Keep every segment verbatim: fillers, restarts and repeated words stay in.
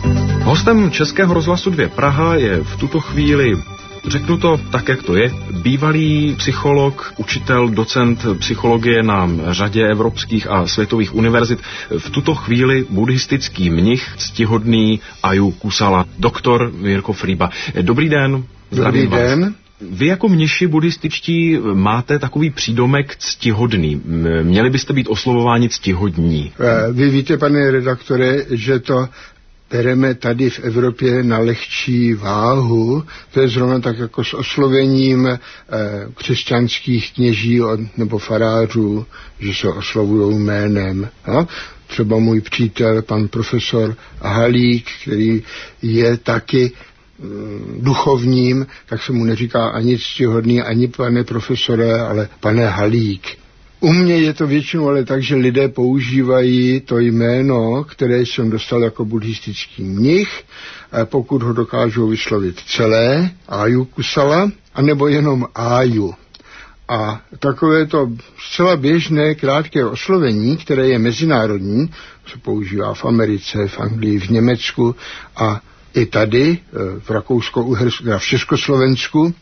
Hostem Českého rozhlasu dva Praha je v tuto chvíli, řeknu to tak, jak to je, bývalý psycholog, učitel, docent psychologie na řadě evropských a světových univerzit, v tuto chvíli buddhistický mnich, ctihodný Aju Kusala, doktor Mirko Fríba. Dobrý den. Dobrý den. Vás. Vy jako mniši buddhističtí máte takový přídomek ctihodný. Měli byste být oslovováni ctihodní. Vy víte, pane redaktore, že to bereme tady v Evropě na lehčí váhu. To je zrovna tak jako s oslovením eh, křesťanských kněží nebo farářů, že se oslovují jménem. No? Třeba můj přítel, pan profesor Halík, který je taky mm, duchovním, tak se mu neříká ani ctihodný, ani pane profesore, ale pane Halík. U mě je to většinou ale tak, že lidé používají to jméno, které jsem dostal jako buddhistický mnich, pokud ho dokážou vyslovit celé, Aju Kusala, anebo jenom Aju. A takové to zcela běžné krátké oslovení, které je mezinárodní, se používá v Americe, v Anglii, v Německu a i tady, v Rakousko-Uhersku, v Československu,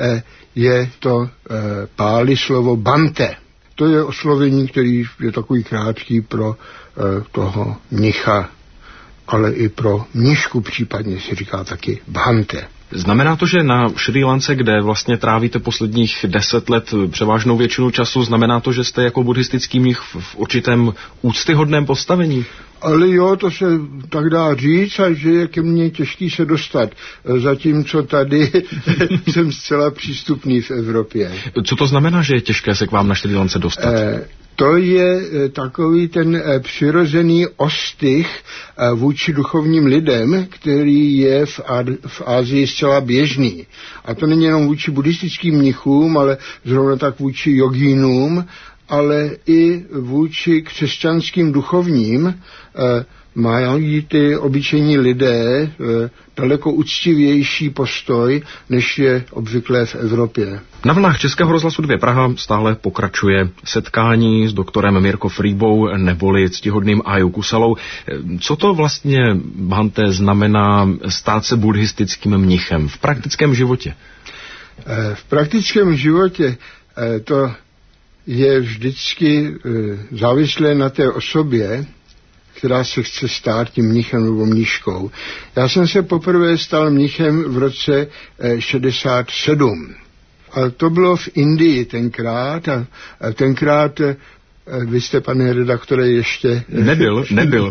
je to páli slovo Bante. To je oslovení, který je takový krátký pro e, toho mnicha, ale i pro mnišku případně se říká taky Bhante. Znamená to, že na Šrí Lance, kde vlastně trávíte posledních deset let převážnou většinu času, znamená to, že jste jako buddhistický mnich v určitém úctyhodném postavení? Ale jo, to se tak dá říct, a že je ke mně těžký se dostat, zatímco tady jsem zcela přístupný v Evropě. Co to znamená, že je těžké se k vám na Šrí Lance dostat? Eh, to je takový ten eh, přirozený ostych eh, vůči duchovním lidem, který je v, Ad, v Asii zcela běžný. A to není jenom vůči buddhistickým mnichům, ale zrovna tak vůči jogínům, ale i vůči křesťanským duchovním eh, mají ty obyčejní lidé eh, daleko úctivější postoj, než je obvyklé v Evropě. Na vlnách Českého rozhlasu dva Praha stále pokračuje setkání s doktorem Mirko Fríbou neboli ctihodným Aju Kusalou. Co to vlastně, Bhante, znamená stát se buddhistickým mnichem v praktickém životě? Eh, v praktickém životě eh, to je vždycky e, závislé na té osobě, která se chce stát tím mnichem nebo mniškou. Já jsem se poprvé stal mnichem v roce e, šedesát sedm. A to bylo v Indii tenkrát. A, a tenkrát, e, vy jste, pane redaktore, ještě... Nebyl, nebyl.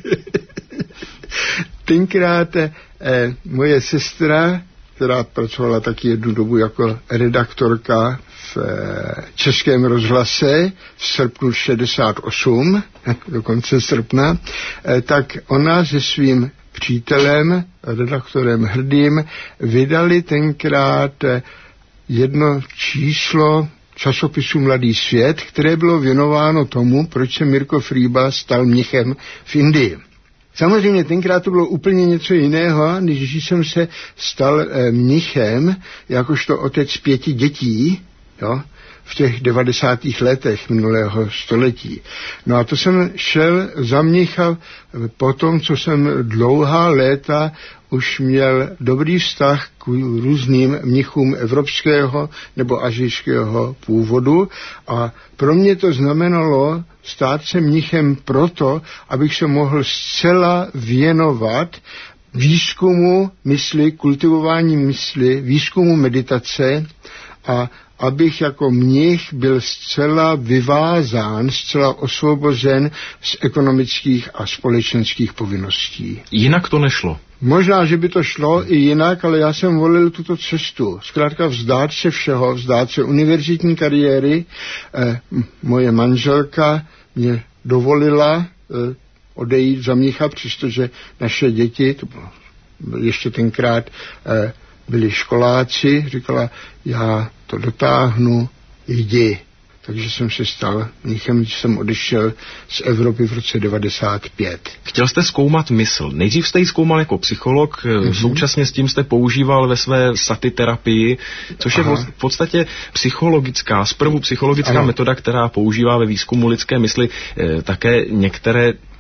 Tenkrát e, moje sestra, která pracovala taky jednu dobu jako redaktorka v Českém rozhlase v srpnu šedesát osm, do konce srpna, tak ona se svým přítelem, redaktorem Hrdým, vydali tenkrát jedno číslo časopisu Mladý svět, které bylo věnováno tomu, proč se Mirko Fríba stal mnichem v Indii. Samozřejmě tenkrát to bylo úplně něco jiného, než jsem se stal e, mnichem, jakožto otec pěti dětí, jo, v těch devadesátých letech minulého století. No a to jsem šel za mnicha po tom, co jsem dlouhá léta už měl dobrý vztah k různým mnichům evropského nebo asijského původu a pro mě to znamenalo stát se mnichem proto, abych se mohl zcela věnovat výzkumu mysli, kultivování mysli, výzkumu meditace a abych jako mnich byl zcela vyvázán, zcela osvobozen z ekonomických a společenských povinností. Jinak to nešlo. Možná, že by to šlo i jinak, ale já jsem volil tuto cestu. Zkrátka vzdát se všeho, vzdát se univerzitní kariéry. Eh, moje manželka mě dovolila eh, odejít za mnicha, přestože naše děti, to bylo ještě tenkrát, eh, byli školáci, říkala, já to dotáhnu, jdi. Takže jsem se stal mnichem, když jsem odešel z Evropy v roce devadesát pět. Chtěl jste zkoumat mysl. Nejdřív jste ji zkoumal jako psycholog, mm-hmm. současně s tím jste používal ve své sati terapii, což Aha. je v podstatě psychologická, zprvu psychologická ano. metoda, která používá ve výzkumu lidské mysli eh, také některé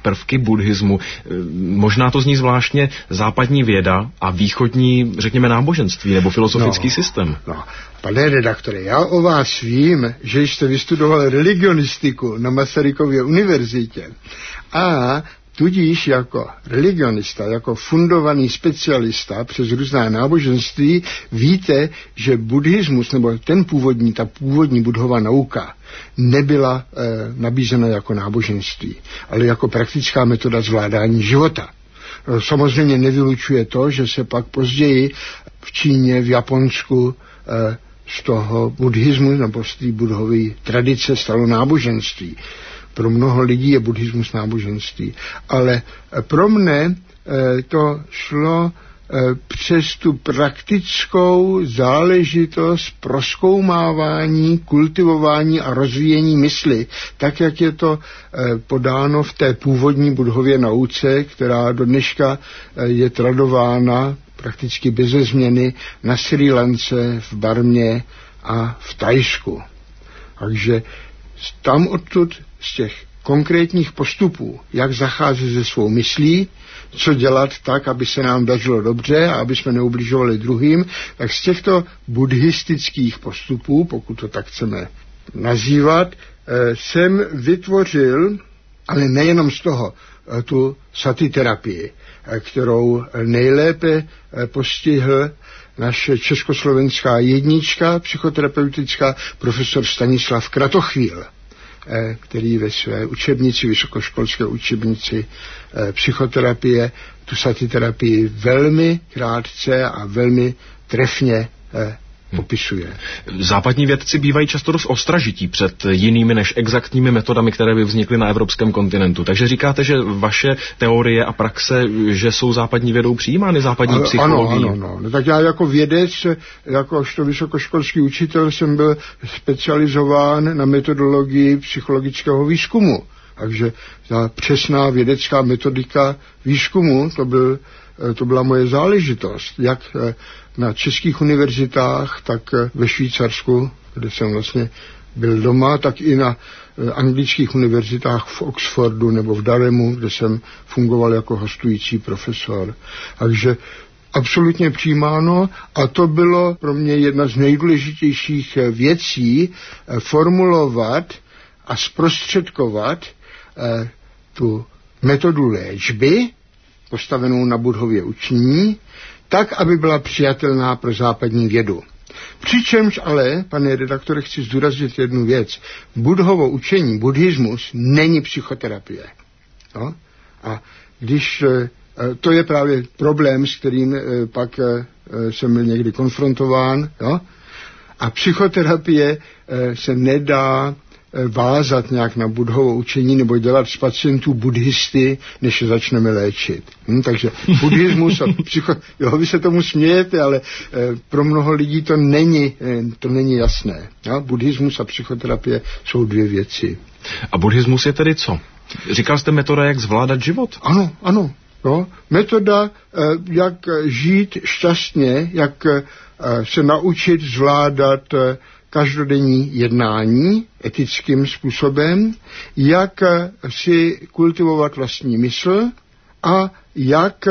prvky buddhismu. Možná to zní zvláštně západní věda a východní, řekněme, náboženství nebo filozofický no, systém. No. Pane redaktore, já o vás vím, že jste vystudoval religionistiku na Masarykově univerzitě a tudíž jako religionista, jako fundovaný specialista přes různá náboženství víte, že buddhismus, nebo ten původní, ta původní buddhova nauka nebyla e, nabízena jako náboženství, ale jako praktická metoda zvládání života. Samozřejmě nevylučuje to, že se pak později v Číně, v Japonsku e, z toho buddhismu nebo z té buddhové tradice stalo náboženství. Pro mnoho lidí je buddhismus náboženství. Ale pro mne e, to šlo e, přes tu praktickou záležitost prozkoumávání, kultivování a rozvíjení mysli, tak jak je to e, podáno v té původní buddhově nauce, která do dneška e, je tradována prakticky beze změny na Srí Lance, v Barmě a v Thajsku. Takže tam odtud z těch konkrétních postupů, jak zacházet se svou myslí, co dělat tak, aby se nám dařilo dobře a aby jsme neubližovali druhým, tak z těchto buddhistických postupů, pokud to tak chceme nazývat, jsem vytvořil, ale nejenom z toho, tu sati terapii, kterou nejlépe postihl naše československá jednička psychoterapeutická profesor Stanislav Kratochvíl, který ve své učebnici, vysokoškolské učebnici psychoterapie, tu sati terapii velmi krátce a velmi trefně popisuje. Západní vědci bývají často dost ostražití před jinými než exaktními metodami, které by vznikly na evropském kontinentu. Takže říkáte, že vaše teorie a praxe, že jsou západní vědou přijímány, západní psychologií? Ano, ano, ano. Tak já jako vědec, jakožto vysokoškolský učitel jsem byl specializován na metodologii psychologického výzkumu. Takže ta přesná vědecká metodika výzkumu, to, byl, to byla moje záležitost. Jak na českých univerzitách, tak ve Švýcarsku, kde jsem vlastně byl doma, tak i na anglických univerzitách v Oxfordu nebo v Durhamu, kde jsem fungoval jako hostující profesor. Takže absolutně přijímáno a to bylo pro mě jedna z nejdůležitějších věcí formulovat a zprostředkovat eh, tu metodu léčby postavenou na buddhově učení, tak, aby byla přijatelná pro západní vědu. Přičemž ale, pane redaktore, chci zdůraznit jednu věc. Buddhovo učení, buddhismus, není psychoterapie. No? A když, to je právě problém, s kterým pak jsem byl někdy konfrontován, jo? A psychoterapie se nedá vázat nějak na buddhovo učení nebo dělat z pacientů buddhisty, než je začneme léčit. Hm, takže buddhismus a psycho... Jo, vy se tomu smějete, ale eh, pro mnoho lidí to není, eh, to není jasné. Ja? Buddhismus a psychoterapie jsou dvě věci. A buddhismus je tedy co? Říkal jste metoda, jak zvládat život? Ano, ano. Jo? Metoda, eh, jak žít šťastně, jak eh, se naučit zvládat eh, každodenní jednání etickým způsobem, jak si kultivovat vlastní mysl a jak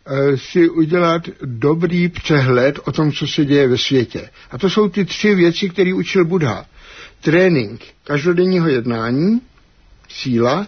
si udělat dobrý přehled o tom, co se děje ve světě. A to jsou ty tři věci, které učil Buddha. Trénink každodenního jednání, síla,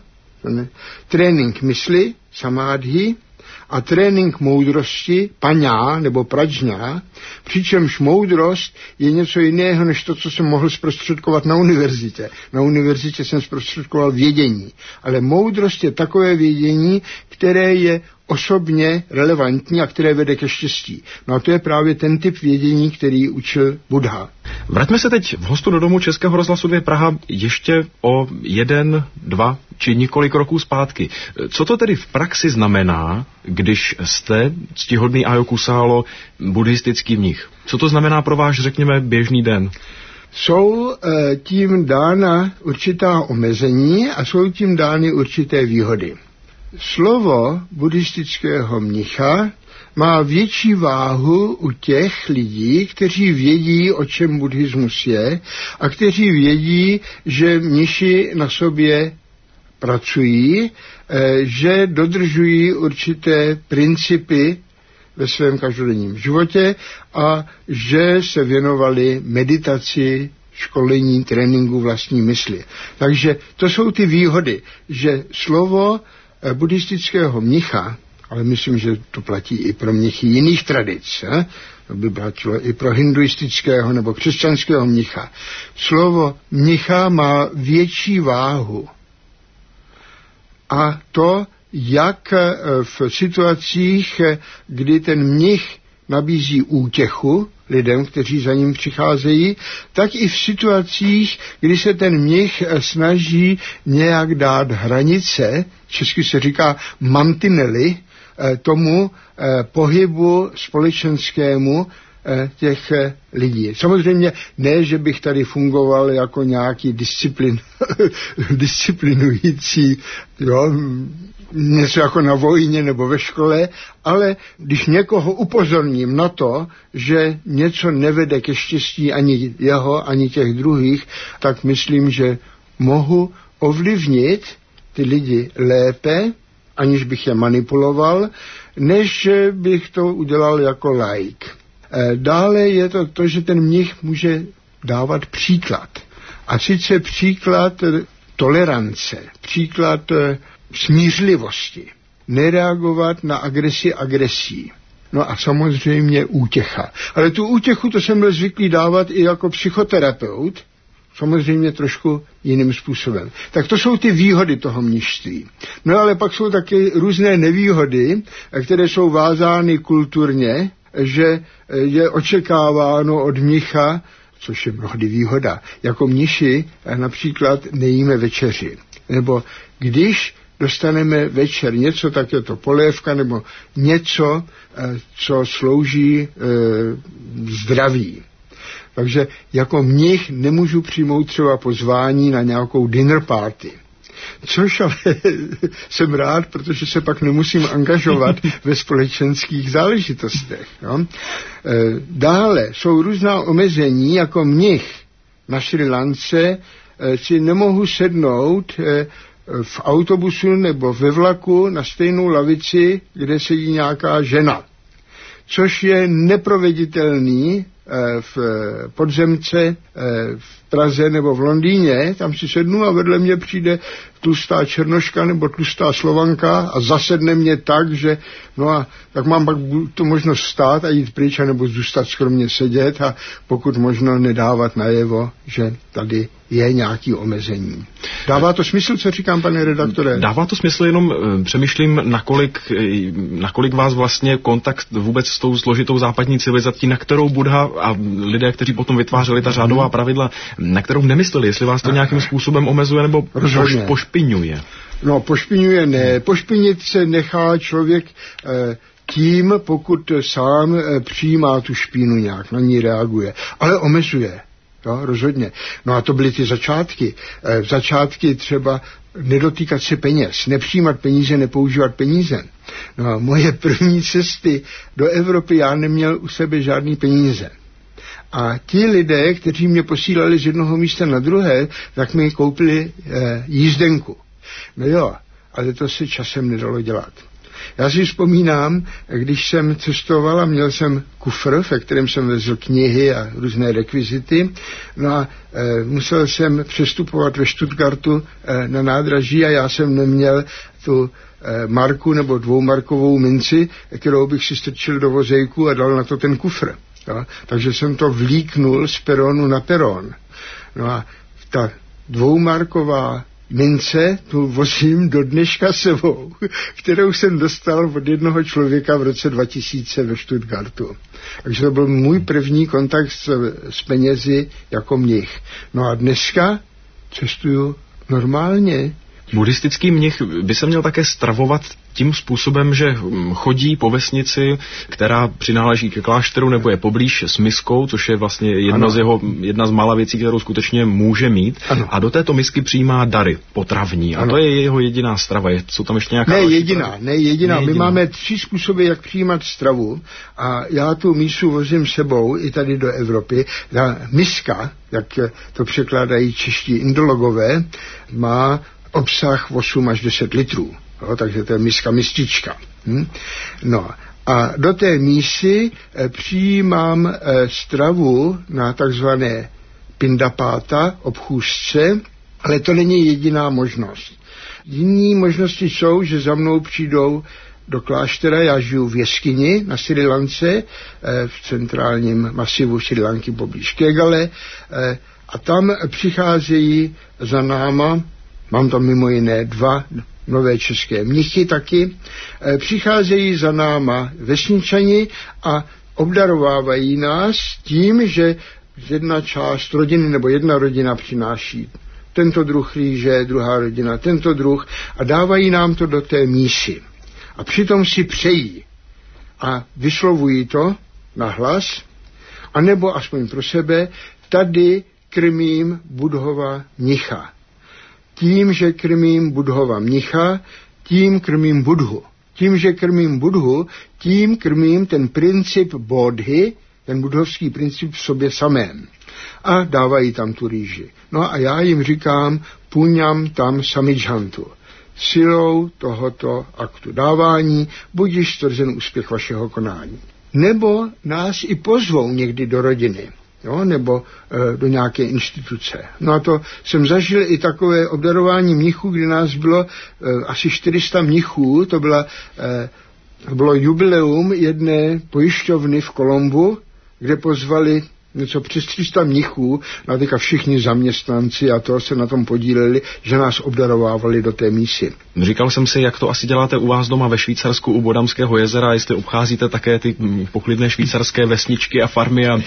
trénink mysli, samádhi, a trénink moudrosti, paňá nebo pražňá, přičemž moudrost je něco jiného, než to, co jsem mohl zprostředkovat na univerzitě. Na univerzitě jsem zprostředkoval vědění, ale moudrost je takové vědění, které je osobně relevantní a které vede ke štěstí. No a to je právě ten typ vědění, který učil Buddha. Vraťme se teď v hostu do domu Českého rozhlasu dvě Praha ještě o jeden, dva či několik roků zpátky. Co to tedy v praxi znamená, když jste ctihodný Ajo Kusálo buddhistický mnich? Co to znamená pro váš, řekněme, běžný den? Jsou e, tím dána určitá omezení a jsou tím dány určité výhody. Slovo buddhistického mnicha má větší váhu u těch lidí, kteří vědí, o čem buddhismus je a kteří vědí, že mniši na sobě pracují, že dodržují určité principy ve svém každodenním životě a že se věnovali meditaci, školení, tréninku vlastní mysli. Takže to jsou ty výhody, že slovo buddhistického mnicha, ale myslím, že to platí i pro mnichy jiných tradic, eh? To by platilo i pro hinduistického nebo křesťanského mnicha. Slovo mnicha má větší váhu. A to jak v situacích, kdy ten mnich nabízí útěchu lidem, kteří za ním přicházejí, tak i v situacích, kdy se ten mnich snaží nějak dát hranice, česky se říká mantinely, tomu pohybu společenskému těch lidí. Samozřejmě ne, že bych tady fungoval jako nějaký disciplin, disciplinující, jo, něco jako na vojně nebo ve škole, ale když někoho upozorním na to, že něco nevede ke štěstí ani jeho, ani těch druhých, tak myslím, že mohu ovlivnit ty lidi lépe, aniž bych je manipuloval, než bych to udělal jako laik. Dále je to to, že ten mnich může dávat příklad. A sice příklad tolerance, příklad smířlivosti. Nereagovat na agresi agresí. No a samozřejmě útěcha. Ale tu útěchu to jsem byl zvyklý dávat i jako psychoterapeut, samozřejmě trošku jiným způsobem. Tak to jsou ty výhody toho mnišství. No ale pak jsou taky různé nevýhody, které jsou vázány kulturně, že je očekáváno od mnicha, což je mnohdy výhoda, jako mniši například nejíme večeři. Nebo když dostaneme večer něco, tak je to polévka nebo něco, co slouží zdraví. Takže jako mnich nemůžu přijmout třeba pozvání na nějakou dinner party. Což ale jsem rád, protože se pak nemusím angažovat ve společenských záležitostech. No. Dále jsou různá omezení, jako mnich na Srí Lance si nemohu sednout v autobusu nebo ve vlaku na stejnou lavici, kde sedí nějaká žena. Což je neproveditelný v podzemce v Praze nebo v Londýně, tam si sednu a vedle mě přijde tlustá černoška nebo tlustá Slovanka a zasedne mě tak, že no a tak mám pak tu možnost vstát a jít pryč, nebo zůstat skromně sedět a pokud možno nedávat najevo, že tady je nějaký omezení. Dává to smysl, co říkám, pane redaktore? Dává to smysl, jenom přemýšlím, nakolik, nakolik vás vlastně kontakt vůbec s tou složitou západní civilizací, na kterou Buddha a lidé, kteří potom vytvářeli ta řádová pravidla, na kterou nemysleli, jestli vás to nějakým způsobem omezuje nebo poš, pošpiňuje. No, pošpiňuje ne. Pošpinit se nechá člověk eh, tím, pokud sám eh, přijímá tu špínu nějak, na ní reaguje. Ale omezuje. Jo, rozhodně. No a to byly ty začátky. E, začátky třeba nedotýkat se peněz, nepřijímat peníze, nepoužívat peníze. No a moje první cesty do Evropy, já neměl u sebe žádný peníze. A ti lidé, kteří mě posílali z jednoho místa na druhé, tak mi koupili e, jízdenku. No jo, ale to se časem nedalo dělat. Já si vzpomínám, když jsem cestoval a měl jsem kufr, ve kterém jsem vezl knihy a různé rekvizity, no a e, musel jsem přestupovat ve Stuttgartu e, na nádraží a já jsem neměl tu e, marku nebo dvoumarkovou minci, kterou bych si strčil do vozejku a dal na to ten kufr. Jo? Takže jsem to vlíknul z peronu na peron. No a ta dvoumarková mince tu vozím do dneška sebou, kterou jsem dostal od jednoho člověka v roce dva tisíce ve Stuttgartu. Takže to byl můj první kontakt s, s penězi jako mnich. No a dneska cestuju normálně. Buddhistický mnich by se měl také stravovat tím způsobem, že chodí po vesnici, která přináleží ke klášteru nebo je poblíž s miskou, což je vlastně jedno z jeho, jedna z mála věcí, kterou skutečně může mít. Ano. A do této misky přijímá dary potravní. Ano. A to je jeho jediná strava. Jsou tam ještě nějaká... Ne jediná, ne jediná. My máme tři způsoby, jak přijímat stravu a já tu mísu vozím sebou i tady do Evropy. Ta miska, jak to překládají čeští indologové, má obsah osm až deset litrů, jo, takže to je miska mistička. Hm? No a do té mísy e, přijímám e, stravu na takzvané pindapáta, obchůzce, ale to není jediná možnost. Jiné možnosti jsou, že za mnou přijdou do kláštera, já žiju v jeskyni na Srí Lance, v centrálním masivu Srí Lanky poblíž Kegale, a tam přicházejí za náma, mám tam mimo jiné dva nové české mnichy taky, přicházejí za náma vesničani a obdarovávají nás tím, že jedna část rodiny nebo jedna rodina přináší tento druh rýže, druhá rodina tento druh a dávají nám to do té mísy. A přitom si přejí a vyslovují to nahlas, anebo aspoň pro sebe, tady krmím Budhova mnicha. Tím, že krmím Budhova mnicha, tím krmím Budhu. Tím, že krmím Budhu, tím krmím ten princip bodhy, ten budhovský princip v sobě samém. A dávají tam tu rýži. No a já jim říkám, puňam tam samidžhantu. Silou tohoto aktu dávání budiž stvrzen úspěch vašeho konání. Nebo nás i pozvou někdy do rodiny, jo, nebo e, do nějaké instituce. No a to jsem zažil i takové obdarování mnichů, kdy nás bylo e, asi čtyři sta mnichů, to byla, e, bylo jubileum jedné pojišťovny v Kolombu, kde pozvali něco přes tři sta mnichů, no a teďka všichni zaměstnanci a to se na tom podíleli, že nás obdarovávali do té mísy. Říkal jsem si, jak to asi děláte u vás doma ve Švýcarsku u Bodamského jezera, jestli obcházíte také ty poklidné švýcarské vesničky a farmy a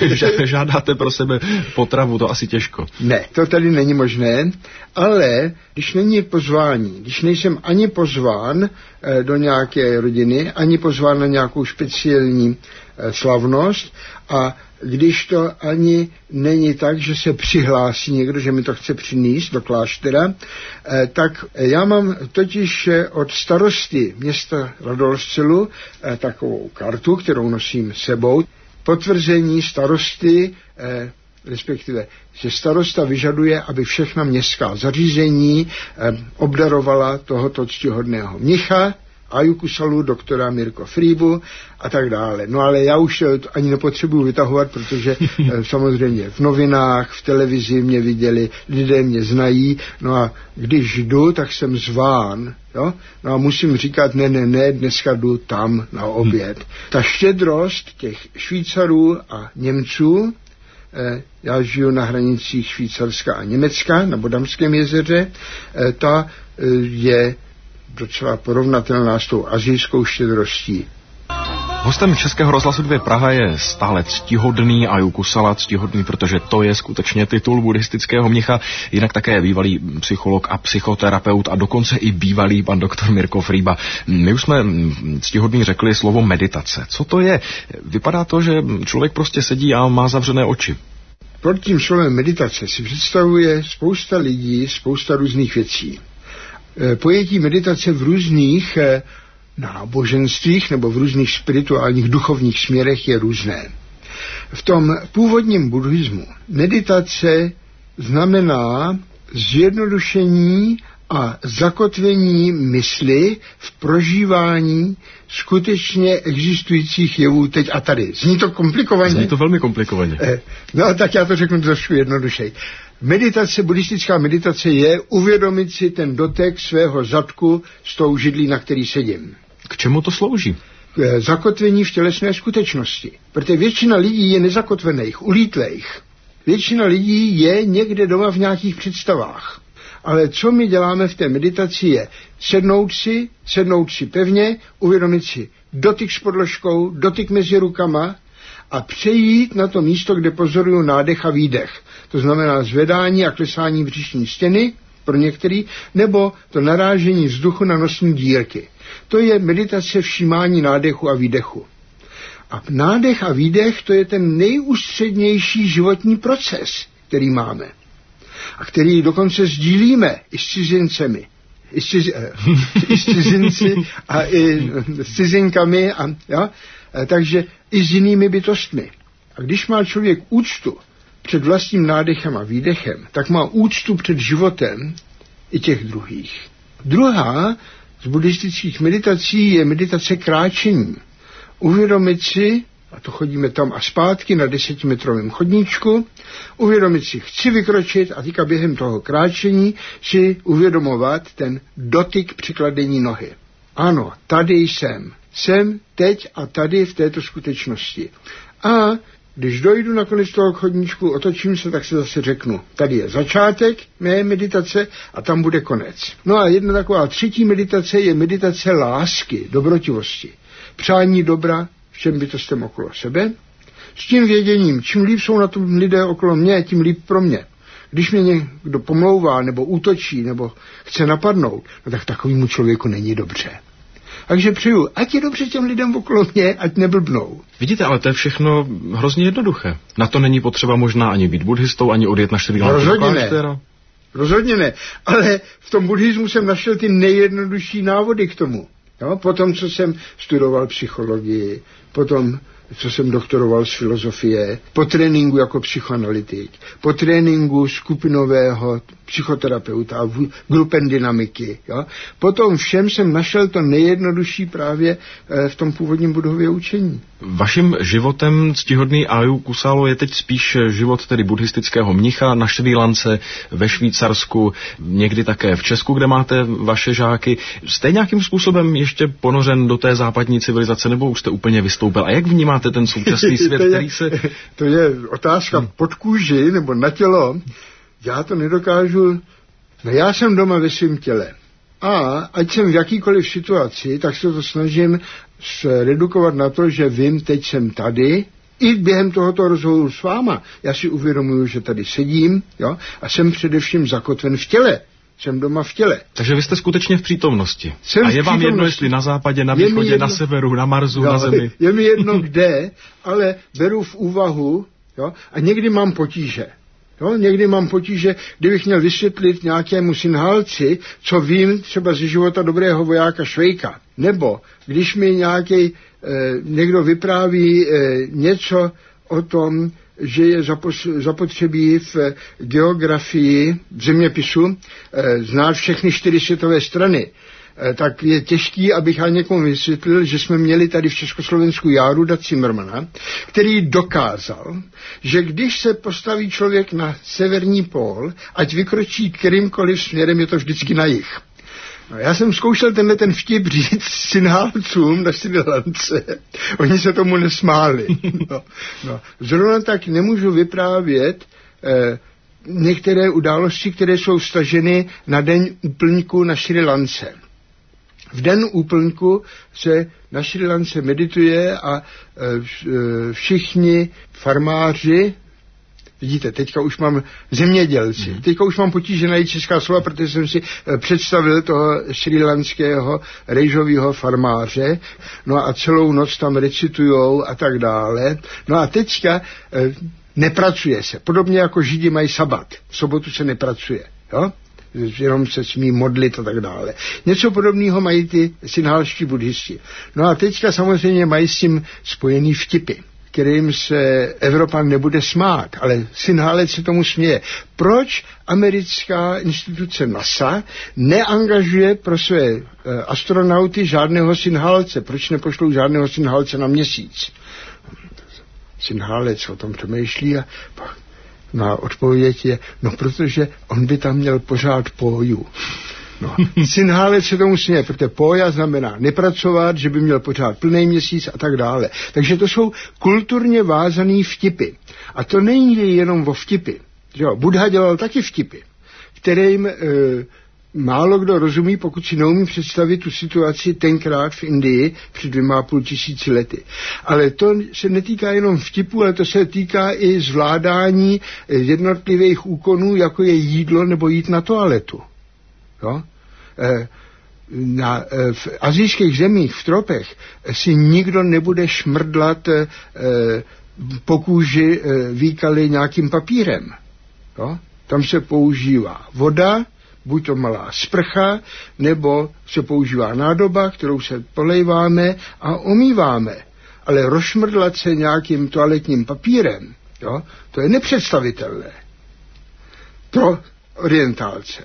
žádáte pro sebe potravu, to asi těžko. Ne, to tady není možné, ale když není pozvání, když nejsem ani pozván eh, do nějaké rodiny, ani pozván na nějakou speciální eh, slavnost a když to ani není tak, že se přihlásí někdo, že mi to chce přinést do kláštera, eh, tak já mám totiž od starosty města Radolfcelu eh, takovou kartu, kterou nosím sebou, potvrzení starosty, eh, respektive, že starosta vyžaduje, aby všechna městská zařízení eh, obdarovala tohoto ctihodného mnicha, Ayukusalu, doktora Mirko Fríbu a tak dále. No ale já už to ani nepotřebuji vytahovat, protože e, samozřejmě v novinách, v televizi mě viděli, lidé mě znají, no a když jdu, tak jsem zván, jo? No a musím říkat, ne, ne, ne, dneska jdu tam na oběd. Ta štědrost těch Švýcarů a Němců, e, já žiju na hranicích Švýcarska a Německa, na Bodamském jezeře, e, ta e, je docela porovnatelná s tou asijskou štědrostí. Hostem Českého rozhlasu dva Praha je stále ctihodný Ayukusala, ctihodný, protože to je skutečně titul buddhistického mnicha, jinak také bývalý psycholog a psychoterapeut a dokonce i bývalý pan doktor Mirko Fríba. My už jsme ctihodný řekli slovo meditace. Co to je? Vypadá to, že člověk prostě sedí a má zavřené oči. Pod tím slovem meditace si představuje spousta lidí, spousta různých věcí. Pojetí meditace v různých náboženstvích nebo v různých spirituálních duchovních směrech je různé. V tom původním buddhismu meditace znamená zjednodušení a zakotvení mysli v prožívání skutečně existujících jevů teď a tady. Zní to komplikovaně? Zní to velmi komplikovaně. No tak já to řeknu trošku jednodušeji. Meditace, buddhistická meditace je uvědomit si ten dotek svého zadku s tou židlí, na který sedím. K čemu to slouží? K zakotvení v tělesné skutečnosti. Protože většina lidí je nezakotvených, ulítlejch. Většina lidí je někde doma v nějakých představách. Ale co my děláme v té meditaci je sednout si, sednout si pevně, uvědomit si dotyk s podložkou, dotyk mezi rukama a přejít na to místo, kde pozoruju nádech a výdech. To znamená zvedání a klesání břišní stěny pro některý, nebo to narážení vzduchu na nosní dírky. To je meditace všímání nádechu a výdechu. A nádech a výdech, to je ten nejústřednější životní proces, který máme. A který dokonce sdílíme i s cizincemi. I s, cizi, eh, i s cizinci a i s cizinkami. A, ja? a, takže i s jinými bytostmi. A když má člověk úctu před vlastním nádechem a výdechem, tak má úctu před životem i těch druhých. Druhá z buddhistických meditací je meditace kráčení. Uvědomit si, a to chodíme tam a zpátky na desetimetrovém chodníčku, uvědomit si, chci vykročit a teďka během toho kráčení si uvědomovat ten dotyk přikladení nohy. Ano, tady jsem. Jsem teď a tady v této skutečnosti. A když dojdu na konec toho chodníčku, otočím se, tak se zase řeknu, tady je začátek mé meditace a tam bude konec. No a jedna taková třetí meditace je meditace lásky, dobrotivosti. Přání dobra všem bytostem okolo sebe, s tím věděním, čím líp jsou na tom lidé okolo mě, tím líp pro mě. Když mě někdo pomlouvá, nebo útočí, nebo chce napadnout, no tak takovému člověku není dobře. Takže přeju, ať je dobře těm lidem okolo mě, ať neblbnou. Vidíte, ale to je všechno hrozně jednoduché. Na to není potřeba možná ani být buddhistou, ani odjet na Šrí Lanku. Rozhodně ne. Rozhodně ne. Ale v tom buddhismu jsem našel ty nejjednodušší návody k tomu. Jo? Potom, co jsem studoval psychologii, potom, co jsem doktoroval z filozofie, po tréninku jako psychoanalytik, po tréninku skupinového psychoterapeuta, grupendynamiky. Jo? Potom všem jsem našel to nejjednodušší právě v tom původním Buddhově učení. Vaším životem ctihodný Ayao Kusalo je teď spíš život tedy buddhistického mnicha na Šrí Lance, ve Švýcarsku, někdy také v Česku, kde máte vaše žáky. Jste nějakým způsobem ještě ponořen do té západní civilizace, nebo už jste úplně vystoupil? A jak vnímáte ten současný svět, to je, který se... To je otázka hmm. pod kůži nebo na tělo. Já to nedokážu... No já jsem doma ve svém těle. A ať jsem v jakýkoliv situaci, tak se to snažím redukovat na to, že vím, teď jsem tady, i během tohoto rozhovoru s váma. Já si uvědomuju, že tady sedím, jo, a jsem především zakotven v těle. Jsem doma v těle. Takže vy jste skutečně v přítomnosti. Jsem a je vám jedno, jestli na západě, na východě, jedno, na severu, na Marsu, jo, na Zemi. Je mi jedno kde, ale beru v úvahu, jo, a někdy mám potíže. Jo, někdy mám potíže, kdybych měl vysvětlit nějakému synhálci, co vím třeba ze života dobrého vojáka Švejka. Nebo když mi nějaký e, někdo vypráví e, něco o tom, že je zapotřebí v geografii, v zeměpisu, e, znát všechny čtyři světové strany, e, tak je těžký, abych já někomu vysvětlil, že jsme měli tady v Československu Járuda Cimrmana, který dokázal, že když se postaví člověk na severní pól, ať vykročí kterýmkoliv směrem, je to vždycky na jih. No, já jsem zkoušel tenhle ten vtip říct synhálcům na Srí Lance. Oni se tomu nesmáli. No, no. Zrovna tak nemůžu vyprávět eh, některé události, které jsou staženy na den úplňku na Srí Lance. V den úplňku se na Srí Lance medituje a e, všichni farmáři, vidíte, teďka už mám zemědělci, teďka už mám potíže najít česká slova, protože jsem si e, představil toho šrilanského rejžového farmáře, no a celou noc tam recitujou a tak dále. No a teďka e, nepracuje se, podobně jako Židi mají sabat, v sobotu se nepracuje, jo? Jenom se smí modlit a tak dále. Něco podobného mají ty synhálští buddhisti. No a teďka samozřejmě mají s tím spojený vtipy, kterým se Evropan nebude smát, ale synhálec se tomu směje. Proč americká instituce NASA neangažuje pro své e, astronauty žádného synhálce? Proč nepošlou žádného synhálce na měsíc? Synhálec o tom přemýšlí a no a odpověď je, no protože on by tam měl pořád póju. No, synhálec se tomu směje, protože pója znamená nepracovat, že by měl pořád plný měsíc a tak dále. Takže to jsou kulturně vázaný vtipy. A to není jenom o vtipy. Jo, Buddha dělal taky vtipy, kterým e, málo kdo rozumí, pokud si neumí představit tu situaci tenkrát v Indii před dvěma a půl tisíci lety. Ale to se netýká jenom vtipu, ale to se týká i zvládání jednotlivých úkonů, jako je jídlo nebo jít na toaletu. Jo? Na, v asijských zemích, v tropech, si nikdo nebude šmrdlat po kůži výkaly nějakým papírem. Jo? Tam se používá voda, buď to malá sprcha, nebo se používá nádoba, kterou se polejváme a omýváme. Ale rozšmrdlat se nějakým toaletním papírem, jo, to je nepředstavitelné pro orientálce.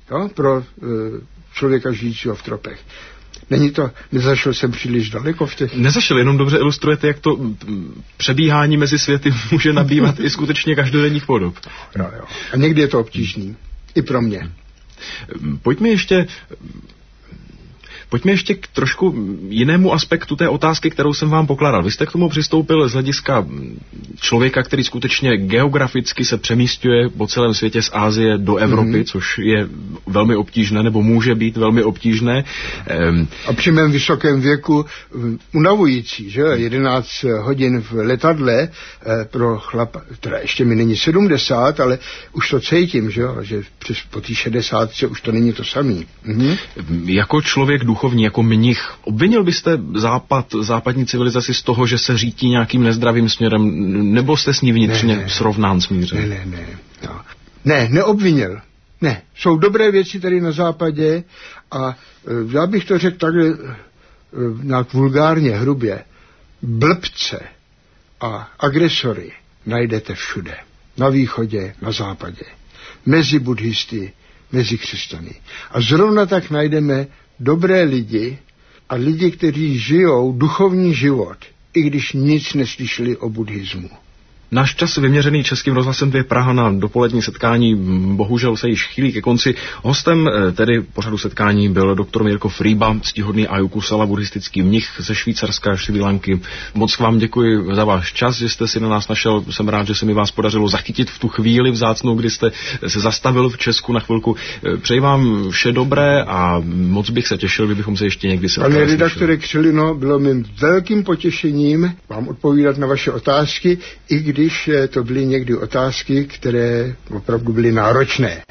jo, pro uh, člověka žijícího v tropech. Není to, nezašel jsem příliš daleko v těch... Nezašel, jenom dobře ilustrujete, jak to přebíhání mezi světy může nabývat i skutečně každodenních podob. Jo, jo. A někdy je to obtížný. I pro mě. Pojďme ještě... Pojďme ještě k trošku jinému aspektu té otázky, kterou jsem vám pokládal. Vy jste k tomu přistoupil z hlediska člověka, který skutečně geograficky se přemísťuje po celém světě z Asie do Evropy, mm-hmm. což je velmi obtížné, nebo může být velmi obtížné. A při mém vysokém věku unavující, že jedenáct hodin v letadle pro chlapa, teda ještě mi není sedmdesát, ale už to cítím, že, že přes po té šedesátce už to není to samý. Mhm. Jako člověk duchovní, jako mnich, obvinil byste západ, západní civilizaci z toho, že se řítí nějakým nezdravým směrem, nebo jste s ní vnitřně ne, ne, smířen? smířen? Ne, ne, ne. No. Ne, neobvinil. Ne, jsou dobré věci tady na západě a já bych to řekl takhle nějak vulgárně, hrubě. Blbce a agresory najdete všude. Na východě, na západě. Mezi buddhisty, mezi křesťany. A zrovna tak najdeme dobré lidi a lidi, kteří žijou duchovní život, i když nic neslyšeli o buddhismu. Náš čas vyměřený Českým rozhlasem dvě Praha na dopolední setkání bohužel se již chýlí ke konci. Hostem tedy pořadu setkání byl doktor Mirko Fríba, ctihodný Ajakusala, buddhistický mnich ze Švýcarska, Šrí Lanky. Moc vám děkuji za váš čas, že jste si na nás našel. Jsem rád, že se mi vás podařilo zachytit v tu chvíli vzácnou, kdy jste se zastavil v Česku na chvilku. Přeji vám vše dobré a moc bych se těšil, kdybychom se ještě někdy setkali. Pane redaktore Křelino, bylo mým velkým potěšením vám odpovídat na vaše otázky, i když to byly někdy otázky, které opravdu byly náročné.